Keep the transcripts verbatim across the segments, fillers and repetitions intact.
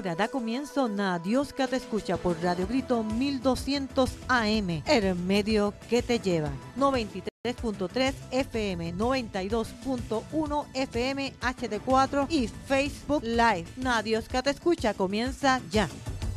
Ahora da comienzo Nadiosca Te Escucha por Radio Grito mil doscientos A M, el medio que te lleva. noventa y tres punto tres F M, noventa y dos punto uno F M H D cuatro y Facebook Live. Nadiosca Te Escucha comienza ya.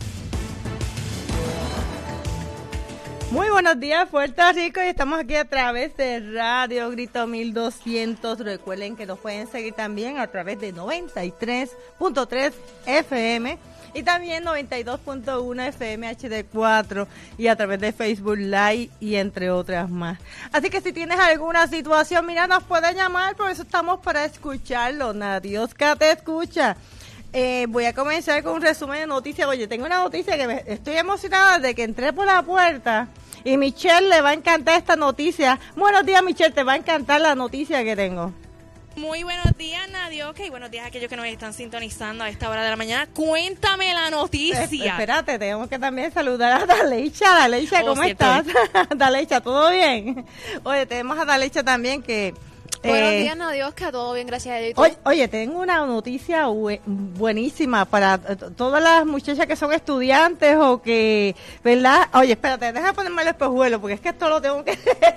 Muy buenos días, Puerto Rico, y estamos aquí a través de Radio Grito mil doscientos. Recuerden que nos pueden seguir también a través de noventa y tres punto tres F M y también noventa y dos punto uno F M H D cuatro y a través de Facebook Live y entre otras más. Así que si tienes alguna situación, mira, nos puedes llamar, por eso estamos para escucharlo. Nadiosca Te Escucha. Eh, voy a comenzar con un resumen de noticias. Oye, tengo una noticia que me, estoy emocionada de que entré por la puerta y Michelle le va a encantar esta noticia. Buenos días, Michelle, te va a encantar la noticia que tengo. Muy buenos días, Nadiosca, y buenos días a aquellos que nos están sintonizando a esta hora de la mañana. Cuéntame la noticia. Es, espérate, tenemos que también saludar a Daleicha. Daleicha, ¿cómo oh, estás? Daleicha, ¿todo bien? Oye, tenemos a Daleicha también que... Buenos eh, días, Nadiosca, todo bien, gracias a Dios. Oye, oye, tengo una noticia bu- buenísima para t- todas las muchachas que son estudiantes o que, ¿verdad? Oye, espérate, deja ponerme el espejuelo porque es que esto lo tengo que,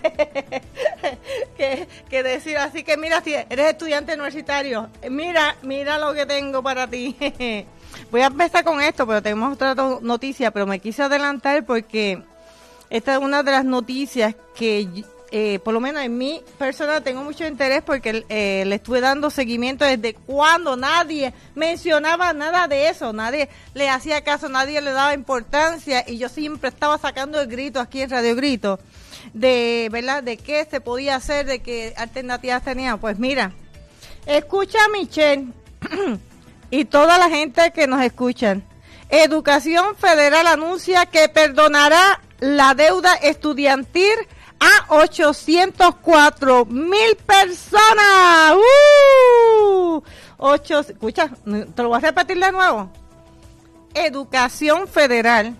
que, que decir. Así que mira, si eres estudiante universitario, mira, mira lo que tengo para ti. Voy a empezar con esto, pero tenemos otra to- noticia, pero me quise adelantar porque esta es una de las noticias que... Eh, por lo menos en mi persona tengo mucho interés porque eh, le estuve dando seguimiento desde cuando nadie mencionaba nada de eso, nadie le hacía caso, nadie le daba importancia y yo siempre estaba sacando el grito aquí en Radio Grito de, ¿verdad?, de qué se podía hacer, de qué alternativas tenían. Pues mira, escucha a Michelle y toda la gente que nos escuchan. Educación Federal anuncia que perdonará la deuda estudiantil a ochocientos cuatro mil personas. ¡Uh! Ocho, escucha, te lo voy a repetir de nuevo. Educación Federal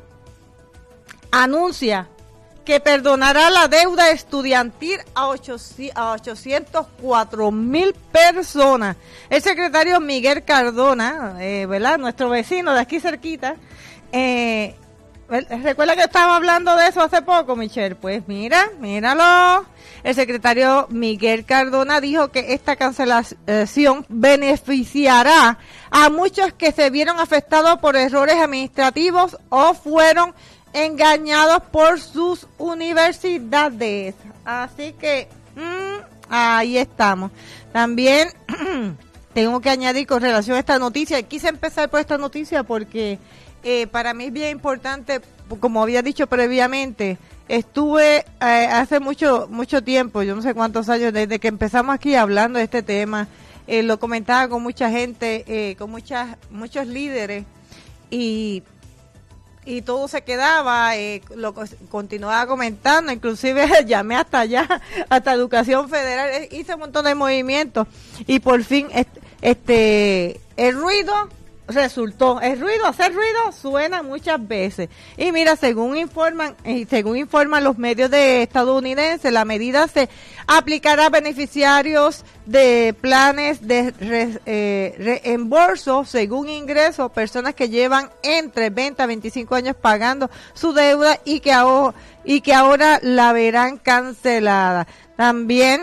anuncia que perdonará la deuda estudiantil a, ochocientos cuatro mil personas. El secretario Miguel Cardona, eh, ¿verdad?, nuestro vecino de aquí cerquita, eh, ¿recuerda que estábamos hablando de eso hace poco, Michelle? Pues mira, míralo. El secretario Miguel Cardona dijo que esta cancelación beneficiará a muchos que se vieron afectados por errores administrativos o fueron engañados por sus universidades. Así que mmm, ahí estamos. También tengo que añadir con relación a esta noticia, quise empezar por esta noticia porque Eh, para mí es bien importante, como había dicho previamente, estuve eh, hace mucho mucho tiempo, yo no sé cuántos años, desde que empezamos aquí hablando de este tema, eh, lo comentaba con mucha gente, eh, con muchas muchos líderes, y y todo se quedaba, eh, lo continuaba comentando, inclusive llamé hasta allá, hasta Educación Federal, eh, hice un montón de movimientos, y por fin este, este el ruido resultó, el ruido, hacer ruido suena muchas veces. Y mira, según informan, y según informan los medios de estadounidenses, la medida se aplicará a beneficiarios de planes de re, eh, reembolso según ingresos, personas que llevan entre veinte a veinticinco años pagando su deuda y que ahora, y que ahora la verán cancelada. También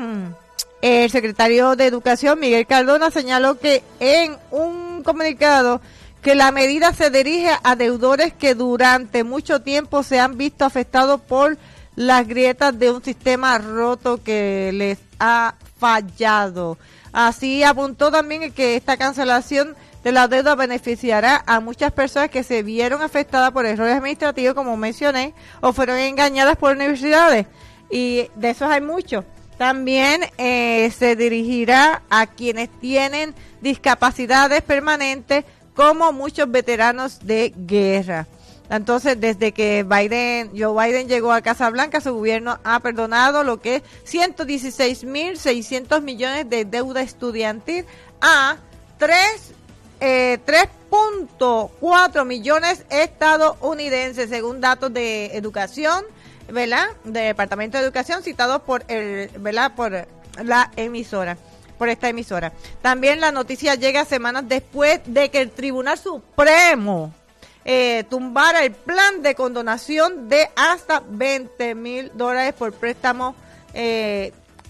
el secretario de Educación, Miguel Cardona, señaló que en un comunicado que la medida se dirige a deudores que durante mucho tiempo se han visto afectados por las grietas de un sistema roto que les ha fallado. Así apuntó también que esta cancelación de la deuda beneficiará a muchas personas que se vieron afectadas por errores administrativos, como mencioné, o fueron engañadas por universidades. Y de esos hay muchos. También eh, se dirigirá a quienes tienen discapacidades permanentes, como muchos veteranos de guerra. Entonces, desde que Biden, Joe Biden llegó a Casa Blanca, su gobierno ha perdonado lo que es ciento dieciséis mil seiscientos millones de deuda estudiantil a tres punto cuatro millones estadounidenses, según datos de educación, ¿verdad?, del Departamento de Educación, citados por el, ¿verdad?, por la emisora. por esta emisora. También la noticia llega semanas después de que el Tribunal Supremo eh, tumbara el plan de condonación de hasta veinte mil dólares por préstamos eh,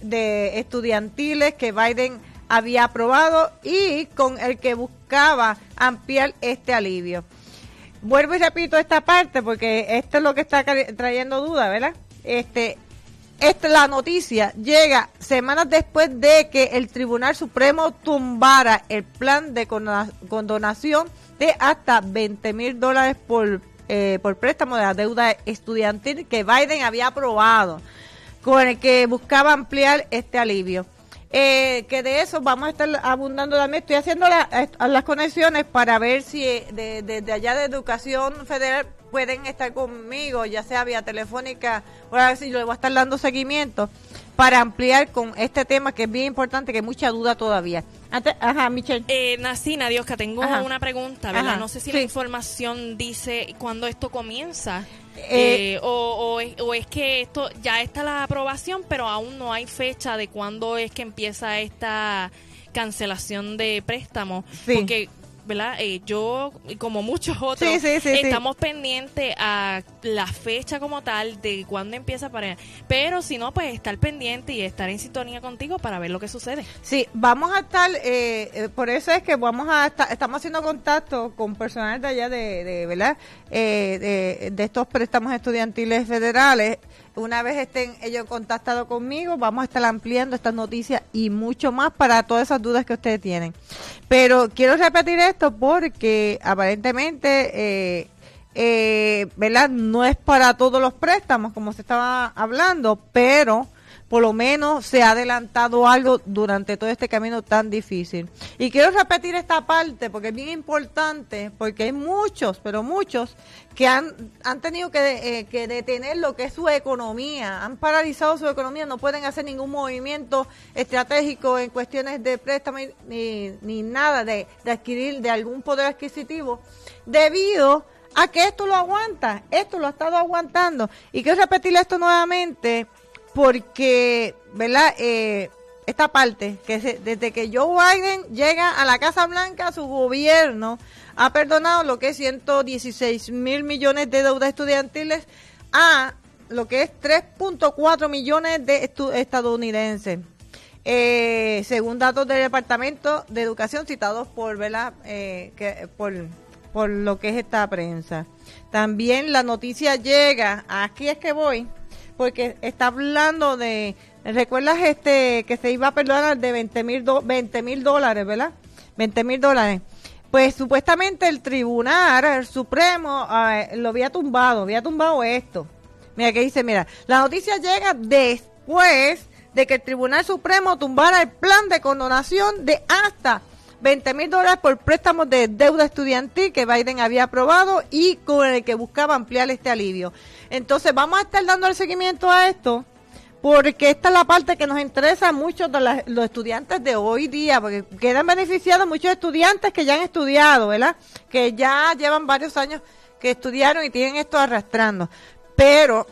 de estudiantiles que Biden había aprobado y con el que buscaba ampliar este alivio. Vuelvo y repito esta parte porque esto es lo que está trayendo duda, ¿verdad? Este, esta, la noticia llega semanas después de que el Tribunal Supremo tumbara el plan de condonación de hasta veinte mil dólares por, eh, por préstamo de la deuda estudiantil que Biden había aprobado, con el que buscaba ampliar este alivio. Eh, que de eso vamos a estar abundando también. Estoy haciendo la, las conexiones para ver si desde de, de allá de Educación Federal pueden estar conmigo, ya sea vía telefónica, o a ver si yo le voy a estar dando seguimiento para ampliar con este tema que es bien importante, que hay mucha duda todavía. Antes, ajá, Michelle. Eh, Nacina, Diosca, tengo Ajá. una pregunta, ¿verdad? Ajá. No sé si Sí. la información dice cuándo esto comienza. Eh, Eh, o, o, es, o es que esto ya está la aprobación, pero aún no hay fecha de cuándo es que empieza esta cancelación de préstamos. Sí. Porque, ¿verdad? Eh, yo, y como muchos otros, Sí, sí, sí, estamos pendientes a la fecha como tal de cuándo empieza para... Pero si no, pues estar pendiente y estar en sintonía contigo para ver lo que sucede. Sí, vamos a estar, eh, eh, por eso es que vamos a estar, estamos haciendo contacto con personal de allá de, de ¿verdad? Eh, de, de estos préstamos estudiantiles federales. Una vez estén ellos contactados conmigo, vamos a estar ampliando estas noticias y mucho más para todas esas dudas que ustedes tienen. Pero quiero repetir esto porque aparentemente, eh, eh, ¿verdad? No es para todos los préstamos, como se estaba hablando, pero por lo menos se ha adelantado algo durante todo este camino tan difícil. Y quiero repetir esta parte porque es bien importante, porque hay muchos, pero muchos, que han, han tenido que, eh, que detener lo que es su economía, han paralizado su economía, no pueden hacer ningún movimiento estratégico en cuestiones de préstamo ni, ni nada de, de adquirir de algún poder adquisitivo, debido a que esto lo aguanta, esto lo ha estado aguantando. Y quiero repetir esto nuevamente, porque, ¿verdad? Eh, esta parte, que se, desde que Joe Biden llega a la Casa Blanca, su gobierno ha perdonado lo que es ciento dieciséis mil millones de deudas estudiantiles a lo que es tres punto cuatro millones de estu- estadounidenses. Eh, según datos del Departamento de Educación citados por, ¿verdad? Eh, que, por, por lo que es esta prensa. También la noticia llega, aquí es que voy, porque está hablando de, ¿recuerdas este que se iba a perdonar de veinte mil veinte mil dólares, ¿verdad? veinte mil dólares. Pues supuestamente el Tribunal el Supremo eh, lo había tumbado, había tumbado esto. Mira que dice, mira, la noticia llega después de que el Tribunal Supremo tumbara el plan de condonación de hasta veinte mil dólares por préstamos de deuda estudiantil que Biden había aprobado y con el que buscaba ampliar este alivio. Entonces vamos a estar dando el seguimiento a esto porque esta es la parte que nos interesa a muchos de la, los estudiantes de hoy día, porque quedan beneficiados muchos estudiantes que ya han estudiado, ¿verdad? Que ya llevan varios años que estudiaron y tienen esto arrastrando. Pero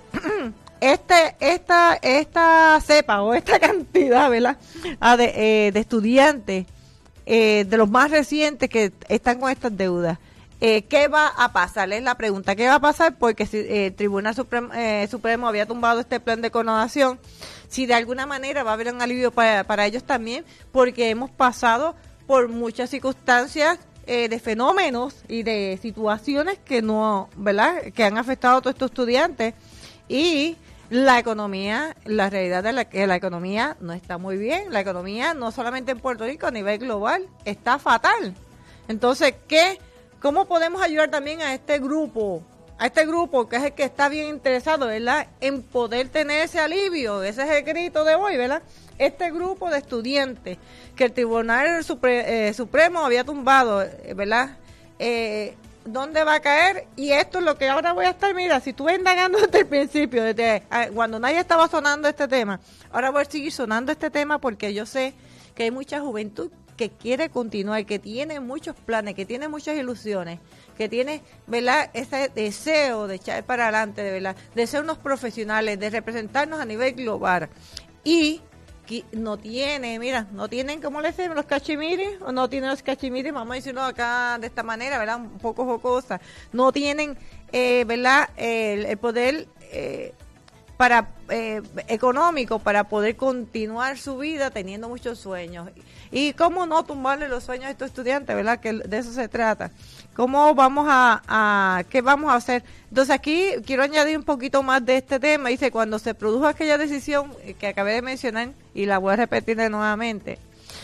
este esta esta cepa o esta cantidad, ¿verdad? Ah, de, eh, de estudiantes eh, de los más recientes que están con estas deudas. Eh, ¿Qué va a pasar? Es la pregunta. ¿Qué va a pasar? Porque si eh, el Tribunal Supremo, eh, Supremo había tumbado este plan de condonación, si de alguna manera va a haber un alivio para, para ellos también, porque hemos pasado por muchas circunstancias eh, de fenómenos y de situaciones que no, ¿verdad? Que han afectado a todos estos estudiantes y la economía, la realidad de la que la economía no está muy bien. La economía no solamente en Puerto Rico, a nivel global, está fatal. Entonces, ¿qué? ¿Cómo podemos ayudar también a este grupo, a este grupo que es el que está bien interesado, ¿verdad?, en poder tener ese alivio? Ese es el grito de hoy, ¿verdad? Este grupo de estudiantes que el Tribunal Supre, eh, Supremo había tumbado, ¿verdad? Eh, ¿Dónde va a caer? Y esto es lo que ahora voy a estar, mira, si tú ves indagando desde el principio, desde ah, cuando nadie estaba sonando este tema, ahora voy a seguir sonando este tema porque yo sé que hay mucha juventud que quiere continuar, que tiene muchos planes, que tiene muchas ilusiones, que tiene, ¿verdad?, ese deseo de echar para adelante, de verdad, de ser unos profesionales, de representarnos a nivel global. Y no tiene, mira, no tienen, ¿cómo le decimos? Los cachimiris, o no tienen los cachimiris, vamos a decirlo acá de esta manera, ¿verdad? Un poco jocosa. No tienen, eh, ¿verdad? El, el poder eh, para eh, económico para poder continuar su vida teniendo muchos sueños. Y cómo no tumbarle los sueños a estos estudiantes, ¿verdad? Que de eso se trata. ¿Cómo vamos a, a, qué vamos a hacer? Entonces aquí quiero añadir un poquito más de este tema. Dice, cuando se produjo aquella decisión que acabé de mencionar, y la voy a repetir de nuevamente,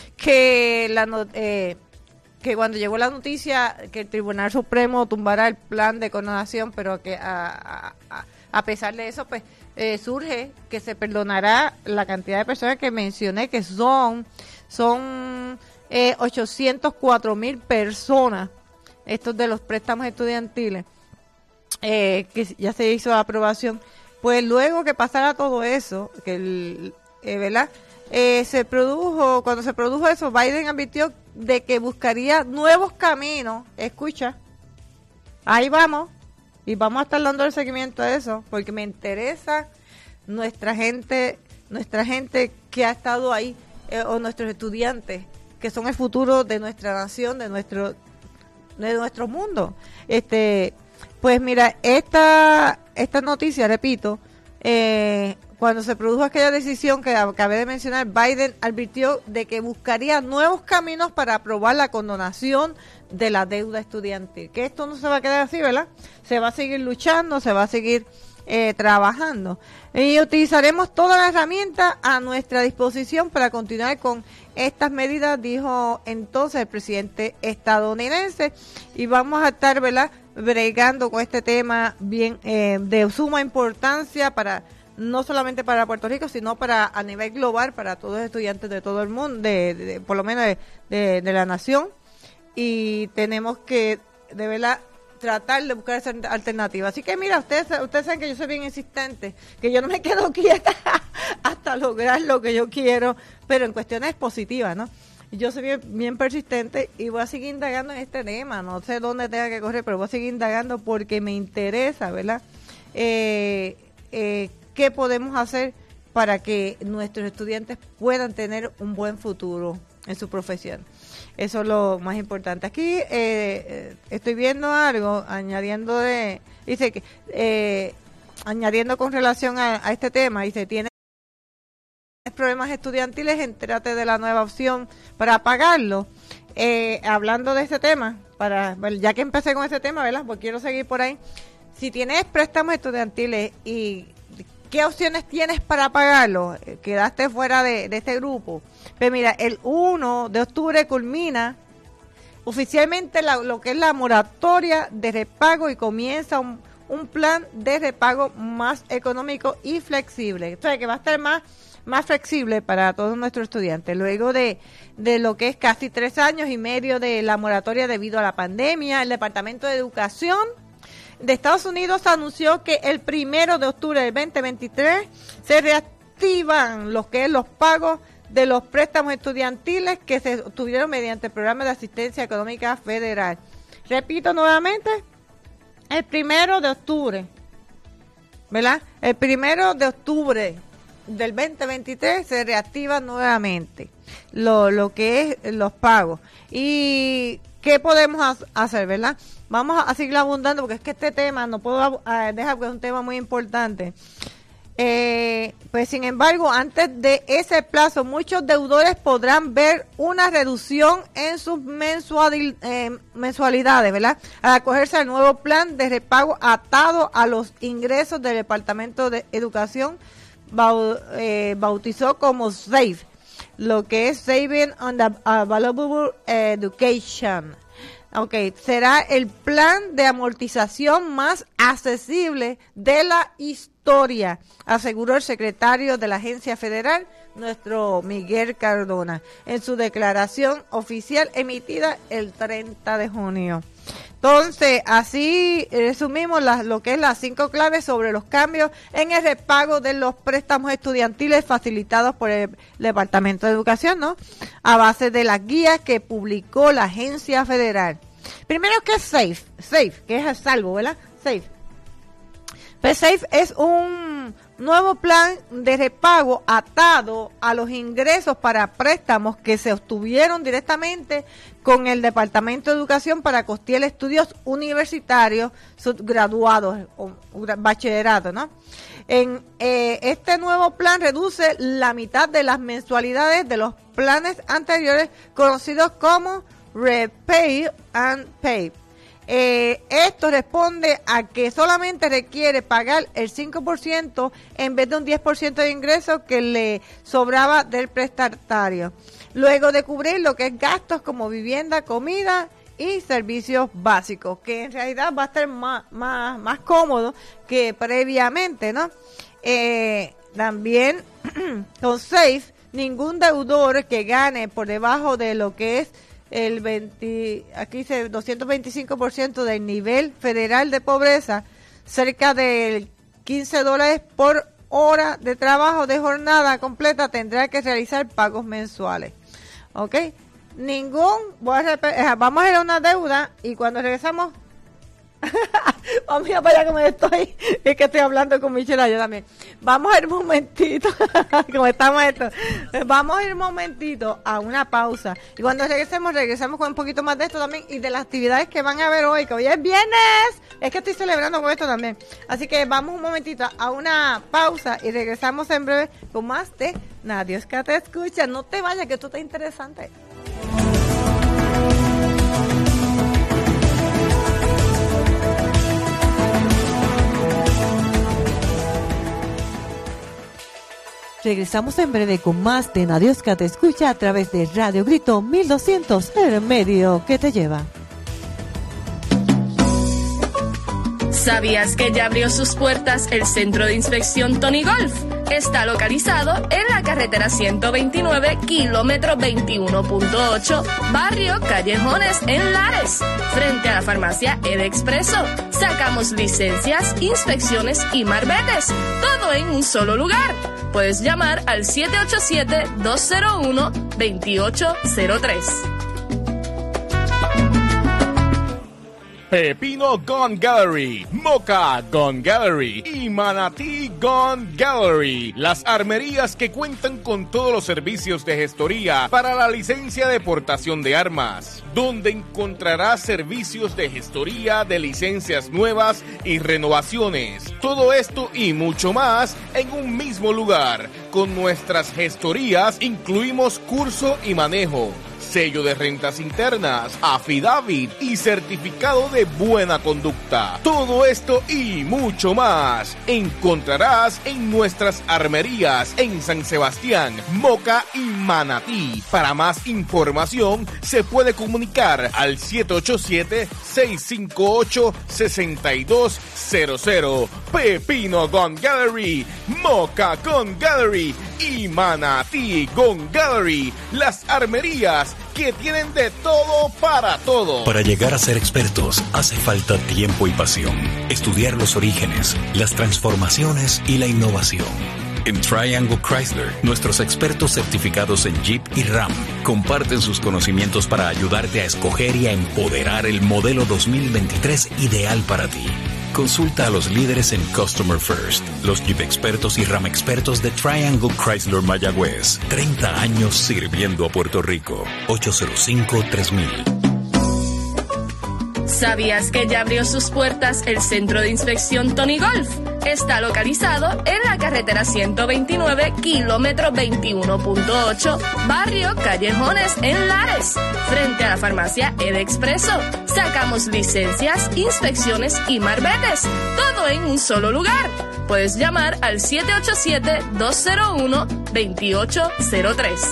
que la eh, que cuando llegó la noticia que el Tribunal Supremo tumbara el plan de condonación, pero que a, a, a pesar de eso, pues eh, surge que se perdonará la cantidad de personas que mencioné, que son, son eh, ochocientos cuatro mil personas, estos de los préstamos estudiantiles, eh, que ya se hizo la aprobación. Pues luego que pasara todo eso, que el, eh, ¿verdad? Eh, se produjo, cuando se produjo eso, Biden advirtió de que buscaría nuevos caminos. Escucha, ahí vamos, y vamos a estar dando el seguimiento a eso, porque me interesa nuestra gente, nuestra gente que ha estado ahí, eh, o nuestros estudiantes, que son el futuro de nuestra nación, de nuestro de nuestro mundo. Este, pues mira, esta esta noticia, repito, eh, cuando se produjo aquella decisión que acabé de mencionar, Biden advirtió de que buscaría nuevos caminos para aprobar la condonación de la deuda estudiantil. Que esto no se va a quedar así, ¿verdad? Se va a seguir luchando, se va a seguir eh, trabajando. Y utilizaremos todas las herramientas a nuestra disposición para continuar con estas medidas, dijo entonces el presidente estadounidense. Y vamos a estar, ¿verdad?, bregando con este tema bien eh, de suma importancia para no solamente para Puerto Rico, sino para a nivel global, para todos los estudiantes de todo el mundo, de, de, de por lo menos de, de, de la nación. Y tenemos que, de verdad, tratar de buscar esa alternativa. Así que mira, ustedes ustedes saben que yo soy bien insistente, que yo no me quedo quieta hasta lograr lo que yo quiero, pero en cuestiones positivas, ¿no? Yo soy bien, bien persistente y voy a seguir indagando en este tema. No sé dónde tenga que correr, pero voy a seguir indagando porque me interesa, ¿verdad? Eh, eh, ¿Qué podemos hacer para que nuestros estudiantes puedan tener un buen futuro en su profesión? Eso es lo más importante. Aquí eh, estoy viendo algo, añadiendo de, dice que, eh, añadiendo con relación a, a este tema, dice, tienes problemas estudiantiles, entérate de la nueva opción para pagarlo. Eh, hablando de este tema, para, bueno, ya que empecé con este tema, ¿verdad? Pues quiero seguir por ahí. Si tienes préstamos estudiantiles y ¿qué opciones tienes para pagarlo? Quedaste fuera de, de este grupo. Pero mira, el uno de octubre culmina oficialmente la, lo que es la moratoria de repago y comienza un, un plan de repago más económico y flexible. O sea, que va a estar más, más flexible para todos nuestros estudiantes. Luego de, de lo que es casi tres años y medio de la moratoria debido a la pandemia, el Departamento de Educación de Estados Unidos anunció que el primero de octubre del veinte veintitrés se reactivan los que es los pagos de los préstamos estudiantiles que se obtuvieron mediante el programa de asistencia económica federal. Repito nuevamente, el primero de octubre, ¿verdad? El primero de octubre del veinte veintitrés se reactivan nuevamente lo, lo que es los pagos. Y ¿qué podemos hacer, verdad? Vamos a seguir abundando porque es que este tema, no puedo uh, dejar que es un tema muy importante. Eh, pues sin embargo, antes de ese plazo, muchos deudores podrán ver una reducción en sus mensual, eh, mensualidades, ¿verdad? Al acogerse al nuevo plan de repago atado a los ingresos del Departamento de Educación, bau, eh, bautizó como SAFE, lo que es Saving on the Available Education. Ok, será el plan de amortización más accesible de la historia, aseguró el secretario de la agencia federal, nuestro Miguel Cardona, en su declaración oficial emitida el treinta de junio. Entonces, así resumimos la, lo que es las cinco claves sobre los cambios en el repago de los préstamos estudiantiles facilitados por el Departamento de Educación, ¿no? A base de las guías que publicó la agencia federal. Primero, ¿qué es SAFE? SAFE, que es a salvo, ¿verdad? SAFE. Pues SAFE es un nuevo plan de repago atado a los ingresos para préstamos que se obtuvieron directamente con el Departamento de Educación para costear estudios universitarios subgraduados o bachillerato, ¿no? En eh, este nuevo plan reduce la mitad de las mensualidades de los planes anteriores conocidos como Repay and Pay. Eh, esto responde a que solamente requiere pagar el cinco por ciento en vez de un diez por ciento de ingresos que le sobraba del prestatario, luego de cubrir lo que es gastos como vivienda, comida y servicios básicos, que en realidad va a estar más, más, más cómodo que previamente, ¿no? Eh, también con seis, ningún deudor que gane por debajo de lo que es el veinte, aquí dice doscientos veinticinco por ciento del nivel federal de pobreza, cerca de quince dólares por hora de trabajo de jornada completa, tendrá que realizar pagos mensuales. ¿Ok? Ningún, voy a rep- vamos a ir a una deuda y cuando regresamos, vamos a ir para allá como estoy, es que estoy hablando con Michelle yo también. Vamos a ir un momentito, como estamos esto, vamos a ir un momentito a una pausa y cuando regresemos, regresamos con un poquito más de esto también y de las actividades que van a ver hoy, que hoy es viernes, es que estoy celebrando con esto también. Así que vamos un momentito a una pausa y regresamos en breve con más de Nadie que te escucha. No te vayas, que esto está interesante. Regresamos en breve con más de Nadie que te escucha a través de Radio Grito mil doscientos, el medio que te lleva. ¿Sabías que ya abrió sus puertas el Centro de Inspección Tony Golf? Está localizado en la carretera ciento veintinueve, kilómetro veintiuno punto ocho, barrio Callejones, en Lares, frente a la farmacia El Expreso. Sacamos licencias, inspecciones y marbetes, todo en un solo lugar. Puedes llamar al siete ocho siete, dos cero uno, dos ocho cero tres. Pepino Gun Gallery, Moca Gun Gallery y Manatí Gun Gallery. Las armerías que cuentan con todos los servicios de gestoría para la licencia de portación de armas, donde encontrarás servicios de gestoría de licencias nuevas y renovaciones. Todo esto y mucho más en un mismo lugar. Con nuestras gestorías incluimos curso y manejo, sello de rentas internas, affidavit y certificado de buena conducta. Todo esto y mucho más encontrarás en nuestras armerías en San Sebastián, Moca y Manatí. Para más información se puede comunicar al siete ocho siete, seis cinco ocho, seis dos cero cero. Pepino Gun Gallery, Moca Gun Gallery y Manatí Gun Gallery. Las armerías que tienen de todo para todo. Para llegar a ser expertos hace falta tiempo y pasión. Estudiar los orígenes, las transformaciones y la innovación. En Triangle Chrysler, nuestros expertos certificados en Jeep y Ram comparten sus conocimientos para ayudarte a escoger y a empoderar el modelo dos mil veintitrés ideal para ti. Consulta a los líderes en Customer First, los Jeep expertos y Ram expertos de Triangle Chrysler Mayagüez. treinta años sirviendo a Puerto Rico. ocho cero cinco, tres mil. ¿Sabías que ya abrió sus puertas el Centro de Inspección Tony Golf? Está localizado en la carretera ciento veintinueve, kilómetro veintiuno punto ocho, barrio Callejones, en Lares, frente a la farmacia El Expreso. Sacamos licencias, inspecciones y marbetes, todo en un solo lugar. Puedes llamar al siete ocho siete, dos cero uno, dos ocho cero tres.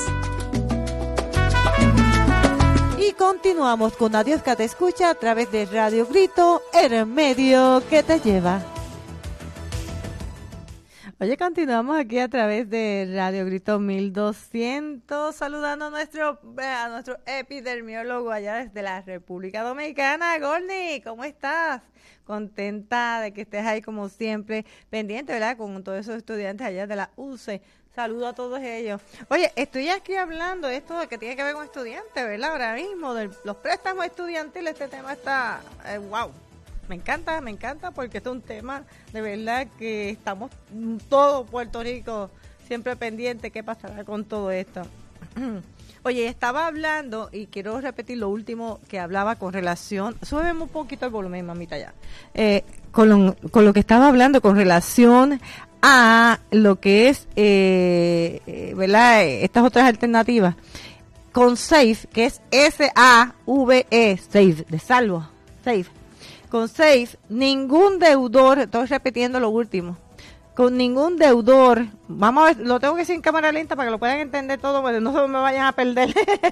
Y continuamos con Adiós que te escucha a través de Radio Grito, el medio que te lleva. Oye, continuamos aquí a través de Radio Grito mil doscientos, saludando a nuestro, a nuestro epidermiólogo allá desde la República Dominicana. Gordy, ¿cómo estás? Contenta de que estés ahí como siempre, pendiente, ¿verdad? Con todos esos estudiantes allá de la U C E. Saludo a todos ellos. Oye, estoy aquí hablando de esto de que tiene que ver con estudiantes, ¿verdad? Ahora mismo, de los préstamos estudiantiles, este tema está, eh, wow, Me encanta, me encanta porque este es un tema de verdad que estamos todo Puerto Rico siempre pendiente qué pasará con todo esto. Oye, estaba hablando y quiero repetir lo último que hablaba con relación, súbeme un poquito el volumen, mamita, ya, eh, con, lo, con lo que estaba hablando con relación a lo que es, eh, eh, ¿verdad? Estas otras alternativas. Con SAFE, que es S A V E, SAFE, de salvo, SAFE. Con SAFE, ningún deudor, estoy repitiendo lo último, con ningún deudor, vamos a ver, lo tengo que decir en cámara lenta para que lo puedan entender todo, porque no se me vayan a perder.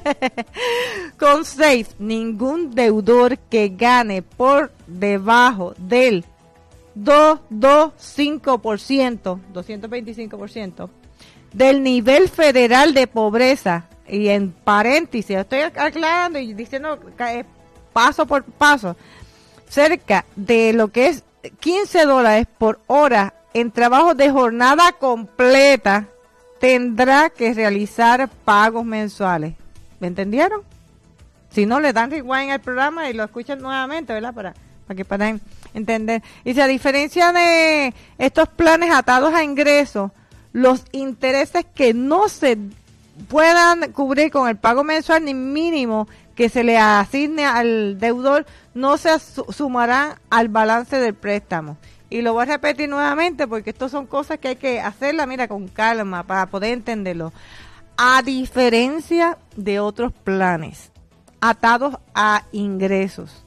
Con SAFE, ningún deudor que gane por debajo del doscientos veinticinco por ciento, doscientos veinticinco por ciento del nivel federal de pobreza, y en paréntesis, estoy aclarando y diciendo paso por paso, cerca de lo que es quince dólares por hora en trabajo de jornada completa, tendrá que realizar pagos mensuales. ¿Me entendieron? Si no, le dan rewind al programa y lo escuchan nuevamente, ¿verdad? Para, para que puedan entender. Y si a diferencia de estos planes atados a ingresos, los intereses que no se puedan cubrir con el pago mensual ni mínimo que se le asigne al deudor, no se sumarán al balance del préstamo. Y lo voy a repetir nuevamente porque estas son cosas que hay que hacerlas, mira, con calma para poder entenderlo. A diferencia de otros planes atados a ingresos,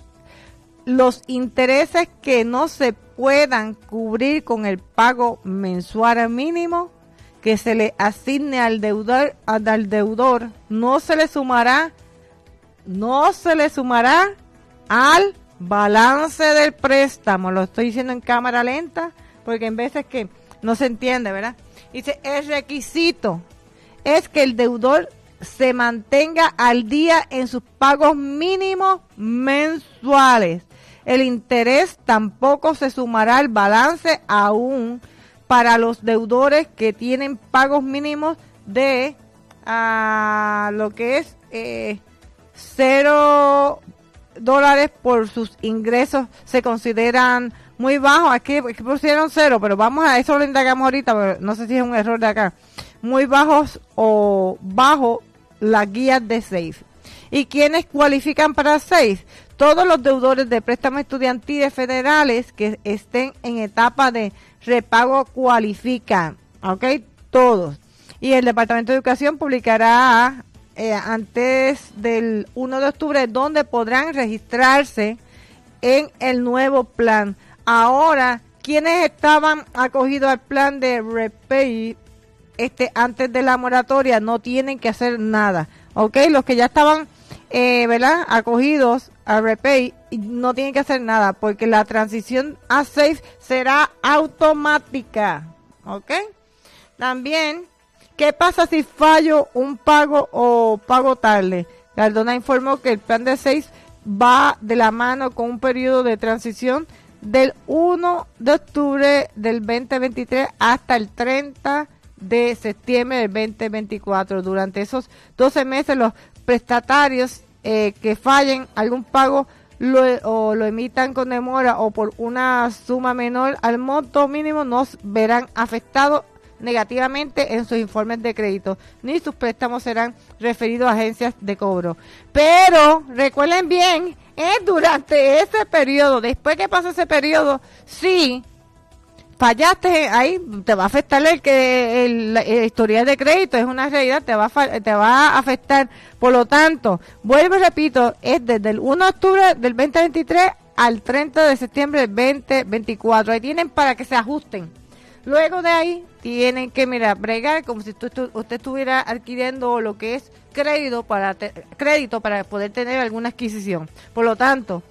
los intereses que no se puedan cubrir con el pago mensual mínimo que se le asigne al deudor, al deudor no se le sumará, no se le sumará al balance del préstamo. Lo estoy diciendo en cámara lenta porque en veces que no se entiende, ¿verdad? Dice, el requisito es que el deudor se mantenga al día en sus pagos mínimos mensuales. El interés tampoco se sumará al balance aún para los deudores que tienen pagos mínimos de uh, lo que es eh, cero dólares por sus ingresos se consideran muy bajos. Aquí, aquí pusieron cero, pero vamos a eso lo indagamos ahorita, pero no sé si es un error de acá. Muy bajos o bajo las guías de SAFE. ¿Y quiénes cualifican para SAFE? Todos los deudores de préstamos estudiantiles federales que estén en etapa de repago cualifican, ¿ok? Todos. Y el Departamento de Educación publicará eh, antes del primero de octubre donde podrán registrarse en el nuevo plan. Ahora, quienes estaban acogidos al plan de REPAY este, antes de la moratoria no tienen que hacer nada, ¿ok? Los que ya estaban, eh, ¿verdad?, acogidos a REPAY no tienen que hacer nada porque la transición a SAFE será automática, ¿ok? También, ¿qué pasa si fallo un pago o pago tarde? Cardona informó que el plan de SAFE va de la mano con un periodo de transición del primero de octubre del veinte veintitrés hasta el treinta de septiembre del veinte veinticuatro. Durante esos doce meses los prestatarios eh, que fallen algún pago lo, o lo emitan con demora o por una suma menor al monto mínimo no verán afectados negativamente en sus informes de crédito, ni sus préstamos serán referidos a agencias de cobro. Pero recuerden bien, es durante ese periodo, después que pasa ese periodo, si fallaste ahí, te va a afectar el que el, el historial de crédito, es una realidad, te va a, te va a afectar. Por lo tanto, vuelvo y repito, es desde el primero de octubre del veinte veintitrés al treinta de septiembre del veinte veinticuatro. Ahí tienen para que se ajusten. Luego de ahí, tienen que, mira, bregar como si tú, tú, usted estuviera adquiriendo lo que es crédito para te, crédito para poder tener alguna adquisición. Por lo tanto,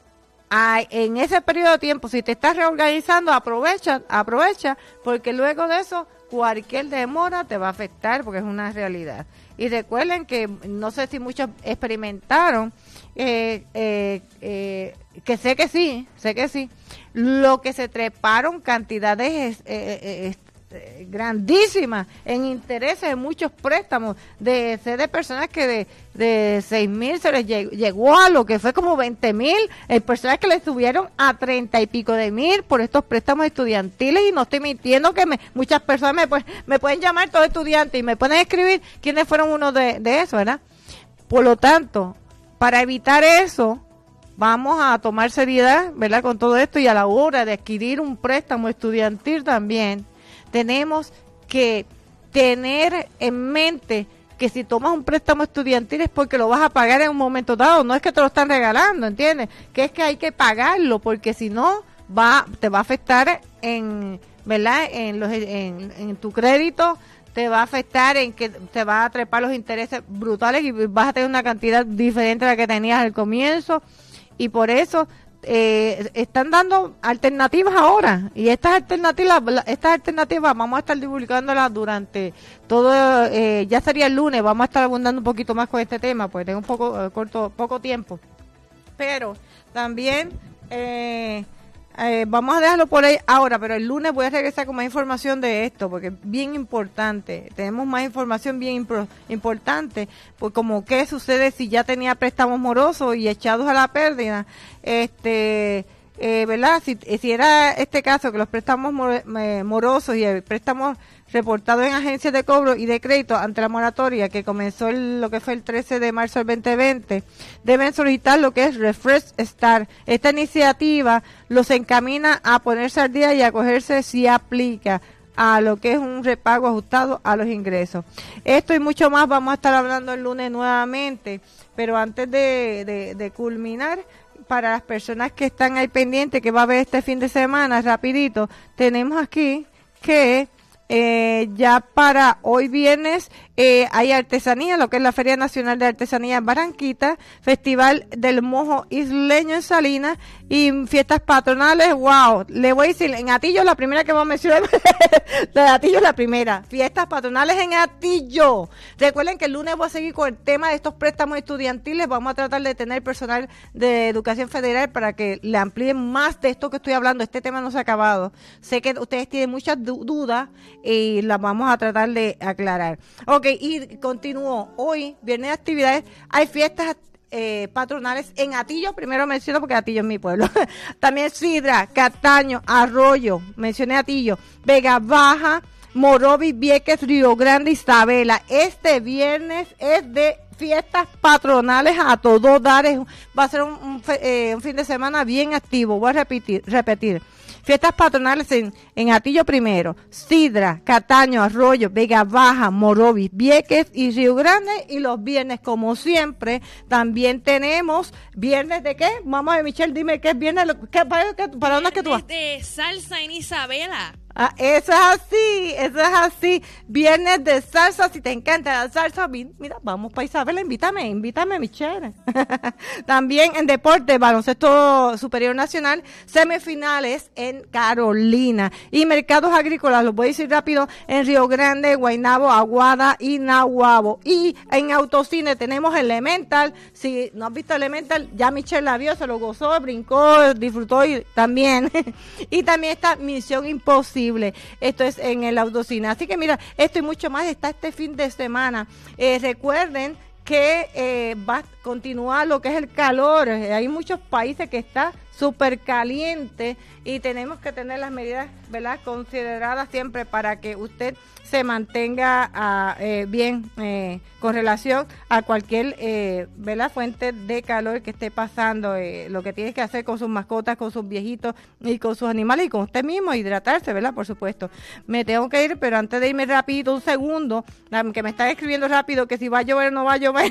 hay, en ese periodo de tiempo, si te estás reorganizando, aprovecha, aprovecha, porque luego de eso, cualquier demora te va a afectar, porque es una realidad. Y recuerden que, no sé si muchos experimentaron, eh, eh, eh, que sé que sí, sé que sí, lo que se treparon cantidades eh, eh, eh, grandísimas en intereses en muchos préstamos, de ser de personas que de, de seis mil se les llegó, llegó a lo que fue como veinte mil, hay personas que les subieron a treinta y pico de mil por estos préstamos estudiantiles, y no estoy mintiendo que me, muchas personas me, pues, me pueden llamar todos estudiantes y me pueden escribir quiénes fueron uno de, de eso, ¿verdad? Por lo tanto, para evitar eso, vamos a tomar seriedad, ¿verdad?, con todo esto, y a la hora de adquirir un préstamo estudiantil también, tenemos que tener en mente que si tomas un préstamo estudiantil es porque lo vas a pagar en un momento dado, no es que te lo están regalando, ¿entiendes? Que es que hay que pagarlo, porque si no, va, te va a afectar en, ¿verdad?, en, los, en, en tu crédito, te va a afectar en que te va a trepar los intereses brutales y vas a tener una cantidad diferente a la que tenías al comienzo, y por eso eh, están dando alternativas ahora, y estas alternativas estas alternativas vamos a estar divulgándolas durante todo, eh, ya sería el lunes, vamos a estar abundando un poquito más con este tema, porque tengo un poco eh, corto poco tiempo, pero también eh, Eh, vamos a dejarlo por ahí ahora, pero el lunes voy a regresar con más información de esto, porque es bien importante. Tenemos más información bien impro, importante, pues como qué sucede si ya tenía préstamos morosos y echados a la pérdida, este, eh, ¿verdad? Si, si era este caso, que los préstamos mor, eh, morosos y el préstamos reportado en agencias de cobro y de crédito ante la moratoria que comenzó el, lo que fue el trece de marzo del veinte veinte, deben solicitar lo que es Refresh Start. Esta iniciativa los encamina a ponerse al día y a acogerse si aplica a lo que es un repago ajustado a los ingresos. Esto y mucho más vamos a estar hablando el lunes nuevamente, pero antes de, de, de culminar, para las personas que están ahí pendientes, que va a haber este fin de semana, rapidito, tenemos aquí que Eh, ya para hoy viernes eh, hay artesanía, lo que es la Feria Nacional de Artesanía en Barranquita, Festival del Mojo Isleño en Salinas y fiestas patronales. Wow, le voy a decir, en Atillo la primera que vamos a mencionar, de Atillo la primera, fiestas patronales en Atillo. Recuerden que el lunes voy a seguir con el tema de estos préstamos estudiantiles, vamos a tratar de tener personal de educación federal para que le amplíen más de esto que estoy hablando. Este tema no se ha acabado, sé que ustedes tienen muchas du- dudas y las vamos a tratar de aclarar. Ok, y continúo. Hoy, viernes de actividades, hay fiestas eh, patronales en Atillo, primero menciono porque Atillo es mi pueblo. También Sidra, Cataño, Arroyo, mencioné Atillo, Vega Baja, Morovis, Vieques, Río Grande, Isabela. Este viernes es de fiestas patronales a todo dar. Va a ser un, un, eh, un fin de semana bien activo. Voy a repetir, repetir. Fiestas patronales en, en Atillo primero, Sidra, Cataño, Arroyo, Vega Baja, Morovis, Vieques y Río Grande. Y los viernes, como siempre, también tenemos viernes de qué. Vamos a ver, Michelle, dime qué es viernes. ¿Qué, para, qué, ¿Para dónde es que tú vas? De salsa en Isabela. Ah, eso es así, eso es así. Viernes de salsa, si te encanta la salsa, mira, vamos para Isabela, invítame, invítame, Michelle. También en deporte, baloncesto superior nacional, semifinales en Carolina. Y mercados agrícolas, los voy a decir rápido, en Río Grande, Guaynabo, Aguada y Nahuabo. Y en autocine tenemos Elemental. Si no has visto Elemental, ya Michelle la vio, se lo gozó, brincó, disfrutó y también. Y también está Misión Imposible. Esto es en el autocine. Así que mira, esto y mucho más está este fin de semana. Eh, recuerden que eh, va a continuar lo que es el calor. Eh, hay muchos países que está súper caliente y tenemos que tener las medidas, ¿verdad?, consideradas siempre para que usted se mantenga uh, eh, bien eh, con relación a cualquier eh, ¿verdad?, fuente de calor que esté pasando. Eh, lo que tienes que hacer con sus mascotas, con sus viejitos y con sus animales y con usted mismo, hidratarse, ¿verdad?, por supuesto. Me tengo que ir, pero antes de irme rapidito, un segundo, que me están escribiendo rápido que si va a llover o no va a llover.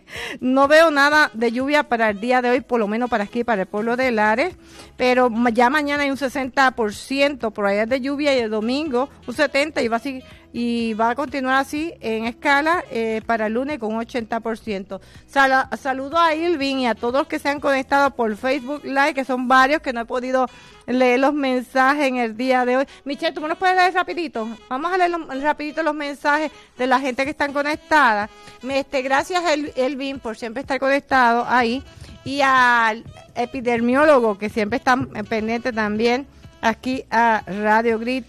No veo nada de lluvia para el día de hoy, por lo menos para aquí, para el pueblo de Lares, pero ya mañana hay un sesenta por ciento por allá de lluvia y el domingo un setenta por ciento y va a seguir, y va a continuar así en escala eh, para el lunes con un ochenta por ciento. Sal, saludo a Irving y a todos los que se han conectado por Facebook Live, que son varios que no he podido leer los mensajes en el día de hoy. Michelle, ¿tú me los puedes leer rapidito? Vamos a leer los, rapidito los mensajes de la gente que están conectada. Este, gracias El, Elvin por siempre estar conectado ahí, y al epidemiólogo que siempre está pendiente también aquí a Radio Grito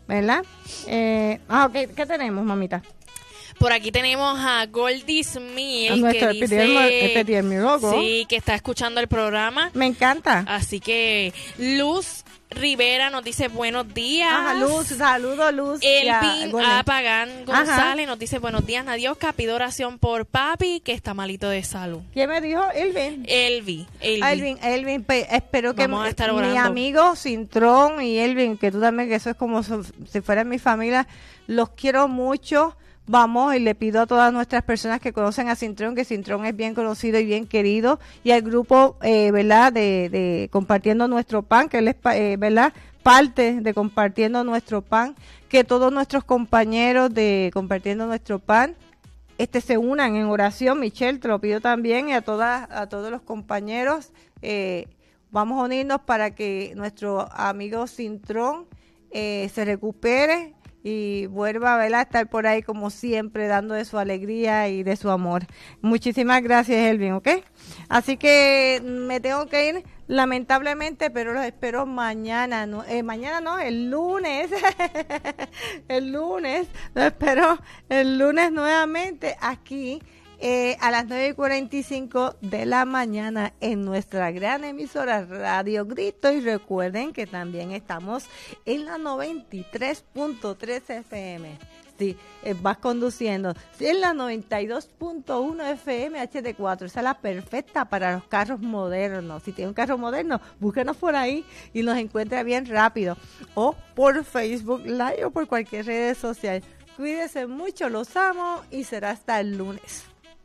¿verdad? Eh, ah, ok, ¿qué tenemos, mamita? Por aquí tenemos a Goldie Smith, A nuestro que dice epidemi- epidemiólogo. sí, que está escuchando el programa. Me encanta. Así que Luz Rivera nos dice buenos días. Ajá, Luz, saludos, Luz. Ya, Elvin Goldie. A. Pagán González nos dice buenos días, Nadioska, pido oración por papi que está malito de salud. ¿Quién me dijo? Elvin. Elvi, Elvi. Elvin, Elvin, pe- espero que Vamos a estar mi orando. amigo Cintrón y Elvin, que tú también, que eso es como so- si fueran mi familia, los quiero mucho. Vamos, y le pido a todas nuestras personas que conocen a Cintrón, que Cintrón es bien conocido y bien querido, y al grupo, eh, ¿verdad?, de, de Compartiendo Nuestro Pan, que él es, pa- eh, ¿verdad?, parte de Compartiendo Nuestro Pan, que todos nuestros compañeros de Compartiendo Nuestro Pan este se unan en oración. Michelle, te lo pido también, y a todas, a todos los compañeros, eh, vamos a unirnos para que nuestro amigo Cintrón eh, se recupere y vuelva, ¿verdad?, a estar por ahí como siempre, dando de su alegría y de su amor. Muchísimas gracias, Elvin, ¿ok? Así que me tengo que ir, lamentablemente, pero los espero mañana. No, eh, mañana no, el lunes. el lunes. Los espero el lunes nuevamente aquí. Eh, a las nueve y cuarenta y cinco de la mañana en nuestra gran emisora Radio Grito, y recuerden que también estamos en la noventa y tres punto tres F M. Sí, eh, vas conduciendo. Sí, en la noventa y dos punto uno F M H D cuatro. Esa es la perfecta para los carros modernos. Si tiene un carro moderno, búsquenos por ahí y nos encuentra bien rápido. O por Facebook Live o por cualquier red social. Cuídense mucho, los amo y será hasta el lunes.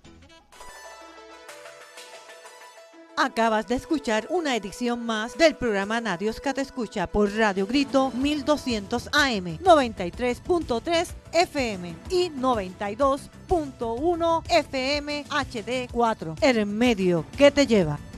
Acabas de escuchar una edición más del programa Nadioska te escucha por Radio Grito mil doscientos A M, noventa y tres punto tres F M y noventa y dos punto uno F M H D cuatro. El medio que te lleva.